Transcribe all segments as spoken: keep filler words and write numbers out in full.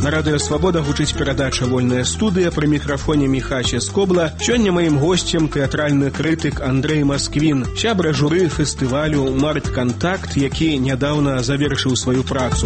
На радыё «Свабода» гучыць перадача «Вольная студыя», пры мікрафоне Міхася Скобла. Сёння маім госцем тэатральны крытык Андрэй Масквін, сябра журы фестывалю «Марткантакт», які нядаўна завершыў сваю працу.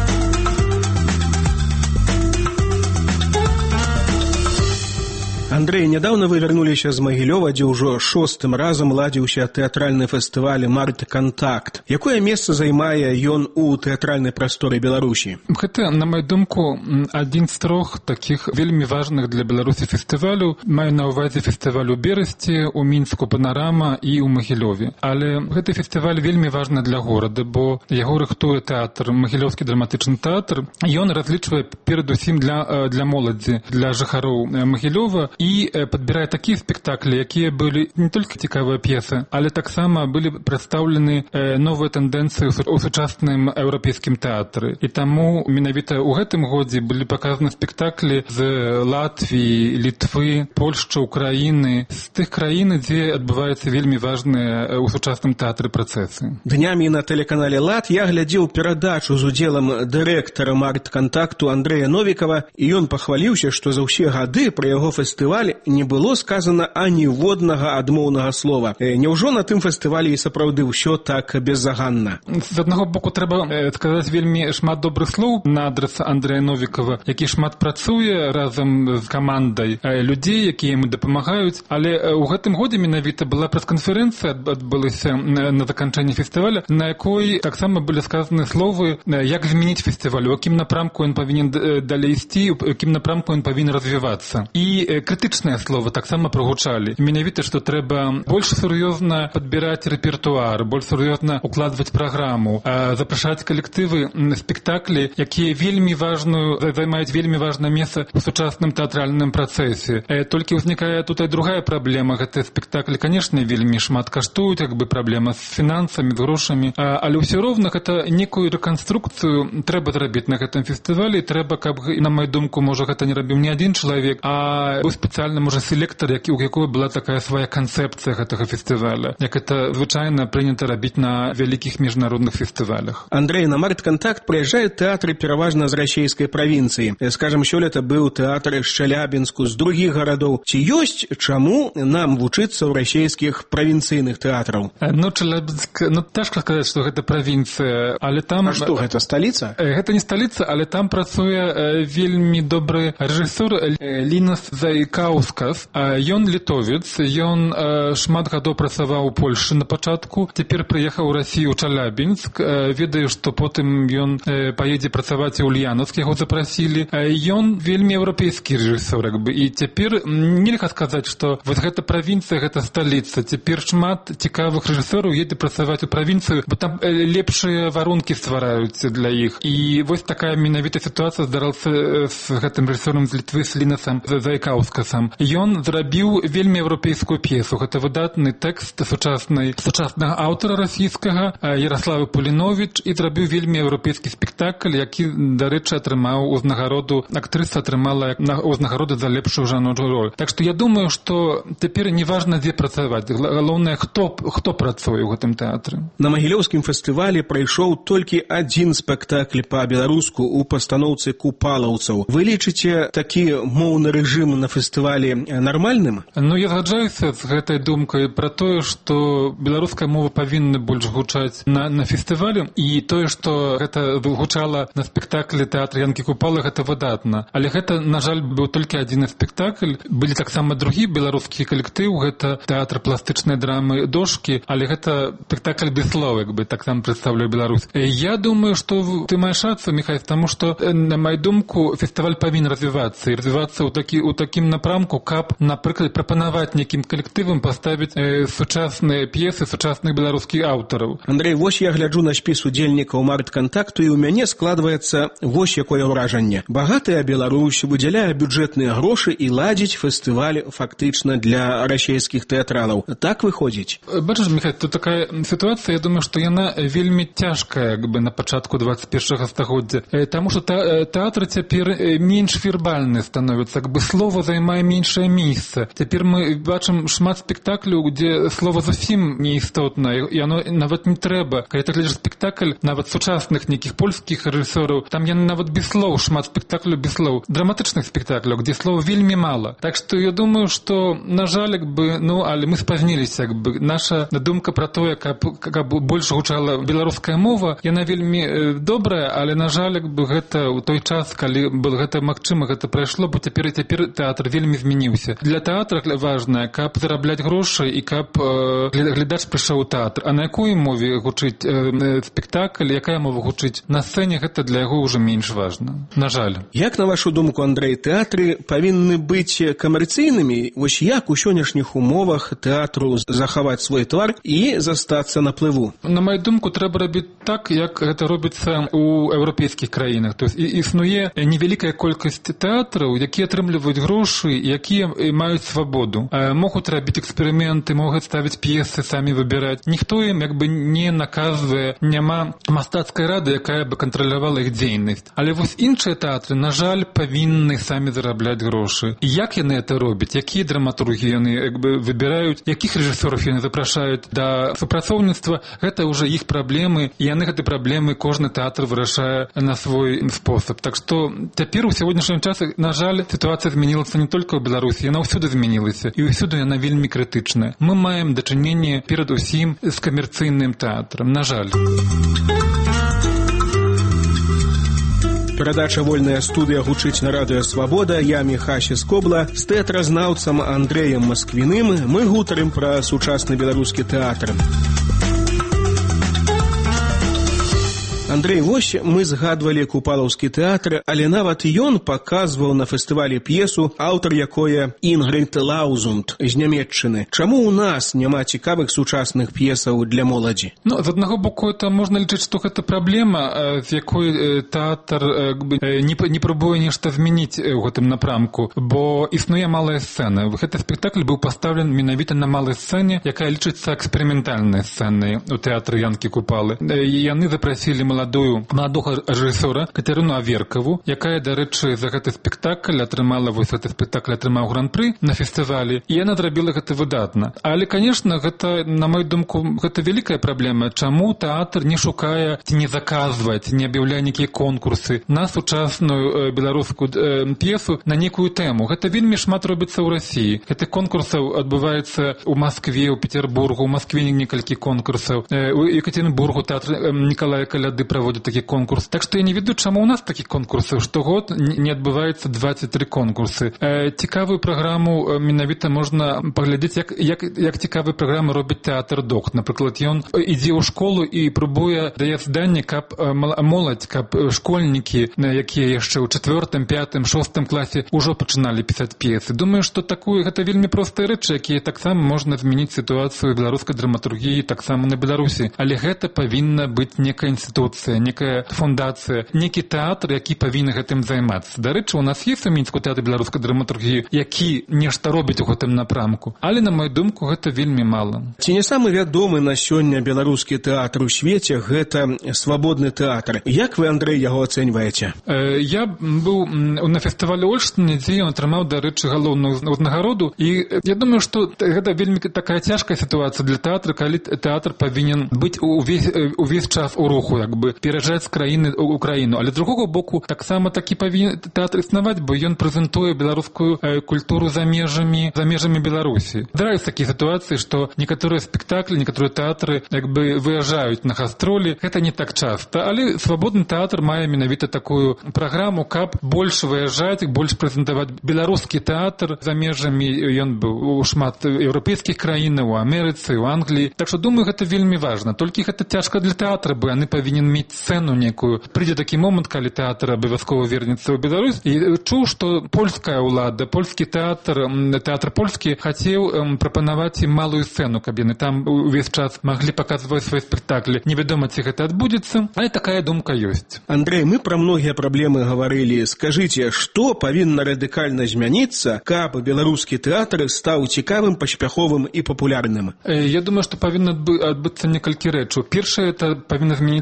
Андрэй, нядаўна вы вярнуліся з Магілёва, дзе ўжо шостым разам ладзіўся тэатральны фестываль «Марткантакт». Якое месца займае ён у тэатральнай прасторы Беларусі? Гэта, на маю думку, адзін з трох такіх вельмі важных для Беларусі фестывалю. Маю на ўвазе фестываль у Берасці, у Мінску «Панарама» і ў Магілёве. Але гэты фестываль вельмі важны для горада, бо яго рыхтуе тэатр, Магілёўскі драматычны тэатр. Ён разлічвае перадусім для, для моладзі, для жыхароў Магілёва, і падбірае такія спектаклі, якія былі не толькі цікавыя п'есы, але таксама былі прадстаўлены новыя тэндэнцыі ў сучасным еўрапейскім тэатры. І таму менавіта ў гэтым годзе былі паказаны спектаклі з Латвіі, Літвы, Польшчы, Украіны, з тых краін, дзе адбываюцца вельмі важныя ў сучасным тэатры працэсы. Днямі на тэлеканале «Лад» я глядзеў перадачу з удзелам дырэктара «Марткантакту» Андрэя Новікава, і ён пахваліўся, што за ўсе гады пра яго фестываль не было сказана аніводнага адмоўнага слова. Няўжо на тым фестывалі і сапраўды ўсё так беззаганна? З аднаго боку, трэба сказаць вельмі шмат добрых слоў на адрес Андрэя Новікава, які шмат працуе разам з камандай людзей, якія яму дапамагаюць. Але ў гэтым годзе менавіта была прэс-канферэнцыя, адбылася на заканчэнні фестываля, на якой таксама былі сказаны словы, як змяніць фестываль, у якім напрамку ён павінен далей ісці, у якім напрамку ён павінен развівацца. І крытычныя словы таксама прагучалі. Менавіта, што трэба больш сур'ёзна падбіраць рэпертуар, больш сур'ёзна укладваць праграму, запрашаць калектывы спектаклі, якія вельмі важную, займаюць вельмі важнае месца ў сучасным тэатральным працэсе. Толькі ўзнікае тут і другая праблема. Гэтыя спектаклі, канешне, вельмі шмат каштуюць, як бы праблема з фінансамі, з грошамі, але ўсё роўна гэта некую рэканструкцыю трэба зрабіць на гэтым фестывалі. Трэба, каб, на маю думку, можа, гэта не рабіў не адзін чалавек, а спецыяльна, можа, селектар, які, у якой была такая свая канцэпцыя гэтага фестываля, як это звычайна прынята рабіць на вялікіх міжнародных фестывалях. Андрэй, на «Марткантакт» прыязджаюць тэатры пераважна з расійскай правінцыі. Скажам, сёлета быў тэатр з Чалябінску, з другіх гарадоў. Ці ёсць чаму нам вучыцца ў расійскіх правінцыйных тэатраў? Ну, Чалябінск, ну, цяжка сказаць, што гэта правінцыя, але там... А што, гэта сталіца? Гэта не сталіца, але там працуе вельмі добры рэжысёр Лінас Зайкаўскас. Ён літовец, ён шмат гадоў працаваў у Польшы на пачатку, цяпер прыехаў у Расію ў Чалябінск. Ведаю, што потым ён паедзе працаваць у Ульянаўск, яго запрасілі. Ён вельмі еўрапейскі рэжысёр, як бы, і цяпер нельга сказаць, што вось гэта правінцыя, гэта сталіца. Цяпер шмат цікавых рэжысёраў едзе працаваць у правінцыю, бо там лепшыя варункі ствараюцца для іх. І вось такая менавіта сітуацыя здарылася з гэтым рэжысёрам з Літвы, з Лінасам Зайкаўскасам. Ён зрабіў вельмі еўрапейскую п'есу. Гэта выдатны тэкст сучаснай сучаснага аўтара расійскага Яраславы Пуліновіч, і зрабіў вельмі еўрапейскі спектакль, які, дарэчы, атрымаў узнагароду, актрыса атрымала узнагароду за лепшую жаночую роль. Так што я думаю, што цяпер не важна, дзе працаваць. Галоўнае, хто, хто працуе ў гэтым тэатры. На Магілёўскім фестывалі прайшоў толькі адзін спектакль па-беларуску ў пастаноўцы купалаўцаў. Вы лічыце такі моўны рэжым на фестывалі нармальным? Ну, я згаджаюся з гэтай думкай пра тое, што беларуская мова павінна больш гучаць на, на фестывалі, і тое, што гэта гучала на спектаклі тэатра Янкі Купалы, гэта выдатна. Але гэта, на жаль, быў толькі адзін спектакль. Былі таксама другі беларускі калектыў, гэта тэатр пластычнай драмы «Дошкі», але гэта спектакль без слоў, як бы, так там прадстаўляю Беларусь. Я думаю, што ты маеш рацыю, Міхась, таму што, на маю думку, фестываль павінен развівацца, і развівацца ў такі, у такім напрамку, каб, напрыклад, прапанаваць некім калектывам паставіць э, сучасныя п'есы сучасных беларускіх аўтараў. Андрэй, вось я гляджу на спіс удзельнікаў «Марткантакту», і ў мяне складваецца вось якое ўражанне. Багатая Беларусь выдзяляе бюджэтныя грошы і ладзіць фестываль фактычна для расійскіх тэатралаў. Так выходзіць? Бачыш, Міхай, тут такая сітуацыя, я думаю, што яна вельмі цяжкая, як бы, на пачатку двадцать першага стагоддзя. Таму што тэатры цяпер менш вербальныя становяцца, як бы, слова займае займае меншае месца. Цяпер мы бачым шмат спектакляў, дзе слова зусім неістотна, і оно нават не трэба. Калі ты глядзіш спектакль нават сучасных нейкіх польскіх рэжысёраў, там яны нават без слоў, шмат спектакляў без слоў, драматычных спектакляў, где слов вельмі мало. Так что я думаю, что, на жаль, як бы, ну, але мы спазніліся, як бы, наша думка про тое, каб, каб больш гучала беларуская мова, яна вельмі добрая, але, на жаль, як бы, гэта ў той час, калі был гэта магчыма, гэта прайшло, бо цяпер і цяпер тэатр вельмі змяніўся. Для тэатра важна, каб зарабляць грошы і каб э, глядач прыйшоў у тэатр. А на якой мове гучыць э, спектакль, якая мова гучыць на сцэне, гэта для яго ўжо менш важна. На жаль. Як, на вашу думку, Андрэй, тэатры павінны быць камерцыйнымі? Вось як у сённяшніх умовах тэатру захаваць свой твар і застацца на плыву? На маю думку, трэба рабіць так, як гэта робіцца ў еўрапейскіх краінах. То есть існуе невялікая колькасць тэатраў, якія атрымліваюць грошы, якія маюць свабоду. Могуць рабіць эксперыменты, могуць ставіць п'есы, самі выбіраць. Ніхто ім як бы не наказвае, няма мастацкай рады, якая бы кантралявала іх дзейнасць. Але вось іншыя тэатры, на жаль, павінны самі зарабляць грошы. І як яны это робяць? Якія драматургі яны як бы выбіраюць? Якіх рэжысёраў яны запрашаюць да супрацоўніцтва? Гэта ўжо іх праблемы, і яны гэты праблемы кожны тэатр вырашае на свой спосаб. Так што цяпер у сённяшнім часе, на жаль, сітуацыя змянілася не толькі ў Беларусі, яна ўсюды змянілася, і ўсюды яна вельмі крытычная. Мы маем дачыненне перад усім з камерцыйным тэатрам, на жаль. Перадача «Вольная студыя» гучыць на радыё «Свабода». Я Міхась Скобла. З тэатразнаўцам Андрэем Масквіным мы гутарым пра сучасны беларускі тэатр. Андрэй, вось мы згадвалі Купалаўскі тэатр, але нават ён паказваў на фестывалі п'есу, аўтар якое Інгрід Лаузунд з Нямецчыны. Чаму ў нас няма цікавых сучасных п'есаў для моладзі? Ну, з аднаго боку, это можна лічыць, што гэта праблема, з якой тэатр не, не прабуе нешта змяніць у гэтым напрамку, бо існуе малая сцэна. Гэты спектакль быў пастаўлен менавіта на малай сцэне, якая лічыцца эксперыментальнай сцэнай у тэатры Янкі Купалы. Яны запрасілі маладую маладога рэжысёра Катерыну Аверкаву, якая, дарэчы, за гэты спектакль атрымала, вось гэты спектакль атрымаў гран-пры на фестывалі, і яна зрабіла гэта выдатна. Але, канешне, гэта, на мою думку, гэта вялікая праблема. Чаму тэатр не шукае ці не заказвае, ці не аб'яўляе нейкія конкурсы на сучасную э, беларускую э, п'есу на нейкую тэму? Гэта вельмі шмат робіцца ў Расіі. Гэтых конкурсаў адбываецца ў Маскве, ў Петербургу, ў Маскве некалькі конкурсаў, э, у Екатеринбургу тэатр э, Николая Каляды праводзіць такі конкурс. Так што я не ведаю, чаму ў нас такіх конкурсаў штогод не адбываецца двадцять три конкурсы. Э, цікавую праграму э, менавіта можна паглядзець, як, як, як цікавую праграму робіць тэатр Дохт. Напрыклад, ён ідзе ў школу і прабуе дае заданне, каб э, моладзь, каб школьнікі, якія яшчэ ў чацвёртым, пятым, шостым класе ўжо пачыналі пісаць п'есы. Думаю, што такую гэта вельмі простыя рэчы, якія таксама можна змяніць сітуацыю беларускай драматургіі таксама на Беларусі. Але гэта павінна быць некая інстытуцыя, некая фундацыя, некі тэатр, які павінен гэтым займацца. Дарэчы, у нас ёсць у Мінску тэатр беларускай драматургіі, які нешта робіць у гэтым напрамку. Але, на мою думку, гэта вельмі мала. Ці не самы вядомы на сёння беларускі тэатр у свеце гэта свабодны тэатр. Як вы, Андрэй, яго ацэньваеце? Э, я быў на фестывалі Ольштыне, дзе ён атрымаў, дарэчы, галоўную ўзнагароду, і я думаю, што гэта вельмі такая цяжкая сітуацыя для тэатра, калі тэатр павінен быць увесь, увесь час у руху, як бы пераязджаць з краіны ў краіну. Але з другога боку, таксама такі павінен тэатр існаваць, бо ён прэзентуе беларускую э, культуру за межамі, за межамі Беларусі. Здараюцца такія сітуацыі, што некаторыя спектаклі, некаторыя тэатры як бы выязджаюць на гастролі. Гэта не так часта, але свабодны тэатр мае менавіта такую праграму, каб больш выязджаць, больш прэзентаваць беларускі тэатр за межамі. Ён быў у шмат еўрапейскіх краінаў, у Амерыцы, у Англіі. Так што, думаю, гэта вельмі важна. Толькі гэта цяжка для тэатра, бо яны павінен мець сцэну некую. Прыйдзе такі момант, калі тэатр абавязкова вернецца ў Беларусь. І чуў, што польская ўлада, польскі тэатр, тэатр польскі хацеў прапанаваць ім малую сцэну, каб яны там увесь час маглі паказваць свае спектаклі. Невядома, ці гэта адбудзецца, але такая думка ёсць. Андрэй, мы пра многія праблемы гаварылі. Скажыце, што павінна радыкальна змяніцца, каб беларускі тэатр стаў цікавым, паспяховым і папулярным? Я думаю, што павінна адбыцца некалькі рэчаў. Першае, это павінна змяніцца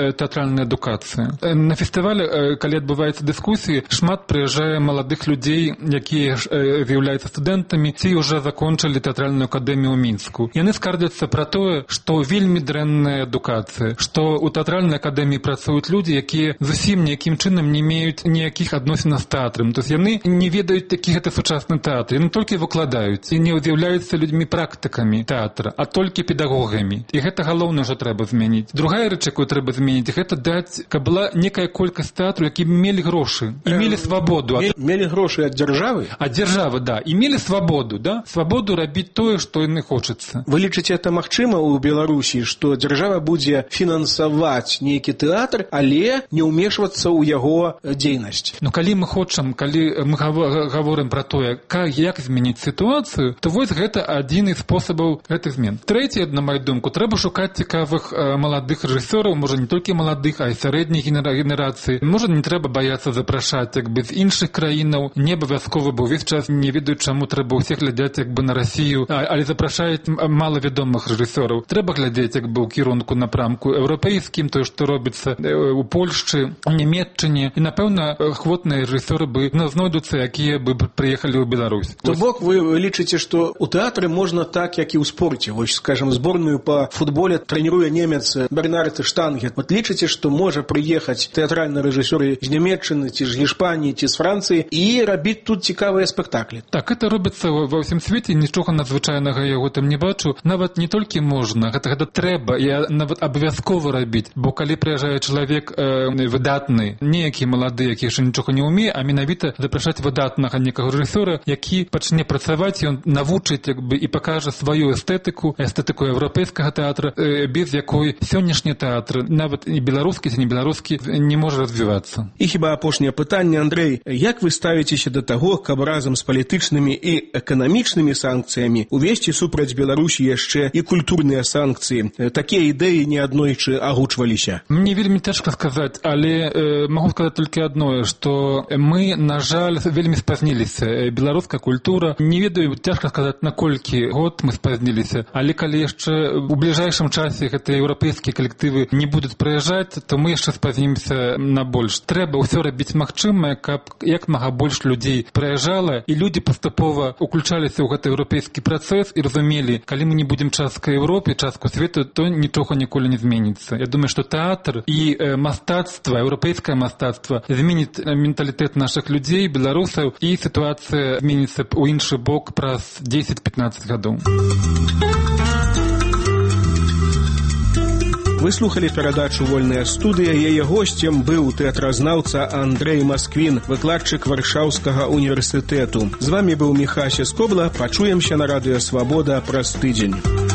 тэатральнай адукацыі. На фестывалі, калі адбываецца дыскусіі, шмат прыязджае маладых людзей, якія з'яўляюцца студэнтамі ці ўжо закончылі тэатральную акадэмію ў Мінску. Яны скардзяцца пра тое, што вельмі дрэнная адукацыя, што ў тэатральнай акадэміі працуюць людзі, якія зусім ніякім чынам не меюць ніякіх адносінаў з тэатрам. То есть яны не ведаюць, які гэта сучасны тэатр. Яны толькі выкладаюць і не з'яўляюцца людзьмі практыкамі тэатра, а толькі педагогамі. І гэта галоўнае, што трэба змяніць. Другая рэч, якую трэба змяніць, гэта даць, каб была некая колькасць тэатру, які мелі грошы і мелі свабоду. Мелі грошы ад дзяржавы? Ад дзяржавы, да. І мелі свабоду, да? Свабоду рабіць тое, што яны хочацца. Вы лічыце, это магчыма ў Беларусі, што дзяржава будзе фінансаваць нейкі тэатр, але не ўмешвацца ў яго дзейнасць? Ну, калі мы хочам, калі мы гаворым пра тое, як змяніць сітуацыю, то вось гэта адзін з спосабаў гэтых змен. Трэцяе, на маю думку, трэба шукаць цікавых маладых рэжысёраў, можа не толькі маладых, а і сярэдняй генерацыі. Можа не трэба баяцца запрашаць як бы з іншых краінаў, не абавязкова, бо ўвесь час не ведаюць, чаму трэба ўсе глядзяць як бы на Расію, але запрашаюць малавядомых рэжысёраў. Трэба глядзець як бы ў кірунку напрамку еўрапейскім, тое, што робіцца у Польшчы, у Нямецчыне, і напэўна ахвотныя рэжысёры бы знойдуцца, якія бы прыехалі ў Беларусь. То бок вы лічыце, што ў тэатры можна так, як і ў спорце. Вось, скажем, зборную па футболе трэніруе немец Бернард Штангет. Вот лічыце, што можа прыехаць тэатральны рэжысёр з Нямецчыны, ці з Іспаніі, ці з Францыі і рабіць тут цікавыя спектаклі? Так, это робіцца ва ўсім свеце, нічога надзвычайнага яго там не бачу. Нават не толькі можна, гэта, гэта трэба, і нават абавязкова рабіць, бо калі прыязджае чалавек э, выдатны, не які малады, які яшчэ нічога не ўмее, а менавіта запрашаць выдатнага некага рэжысёра, які пачне працаваць, ён навучыць як бы і пакажа сваю эстэтыку, эстэтыку еўрапейскага тэатра, э, без якой сённяшні тэатр, нават і беларускі, ці не беларускі, не можа развівацца. І хіба апошняе пытанне, Андрэй, як вы ставіцеся да таго, каб разам з палітычнымі і эканамічнымі санкцыямі увесці супраць Беларусі яшчэ і культурныя санкцыі? Такія ідэі неаднойчы агучваліся. Мне вельмі цяжка сказаць, але э, магу сказаць толькі адное, што мы, на жаль, вельмі спазніліся. Беларуская культура, не ведаю, цяжка сказаць, на колькі год мы спазніліся, але калі яшчэ у бліжэйшым часе гэтыя еўрапейскія калектывы не будуць прыязджаць, то мы яшчэ спазнімся на больш. Трэба ўсё рабіць магчымае, каб як мага больш людзей прыязджала, і людзі паступова уключаліся ў гэты еўрапейскі працэс і разумелі, калі мы не будзем часткай Еўропы, часткай свету, то нічога ніколі не зменіцца. Я думаю, што тэатр і э, мастацтва, еўрапейскае мастацтва зменіць менталітэт нашых людзей, беларусаў, і сітуацыя зменіцца ў іншы бок праз дзесяць-пятнаццаць гадоў. Вы слухали перадачу «Вольная студыя». Яе госцем быў тэатразнаўца Андрэй Масквін, выкладчык Варшаўскага універсітэту. З вамі быў Міхася Скобла. Пачуемся на радыё «Свабода» праз тыдзень.